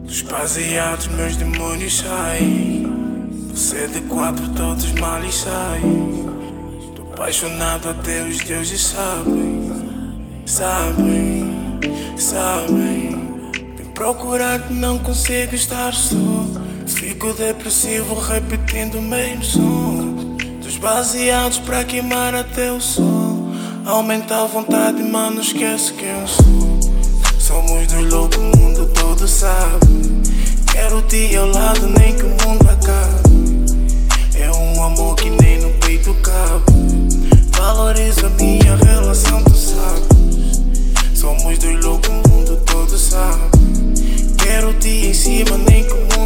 Dos baseados meus demônios saem. Você de quatro todos mal e saem. Tô apaixonado até os deuses sabem. Sabem, sabem. Vim procurar-te, não consigo estar só. Fico depressivo repetindo o mesmo som. Dos baseados pra queimar até o sol. Aumenta a vontade, mano, esquece quem eu sou. Somos dois loucos, o mundo todo sabe. Quero-te ao lado, nem que o mundo acabe. É um amor que nem no peito cabe. Valoriza a minha relação, tu sabes. Somos dois loucos, o mundo todo sabe. Quero-te em cima, nem que o mundo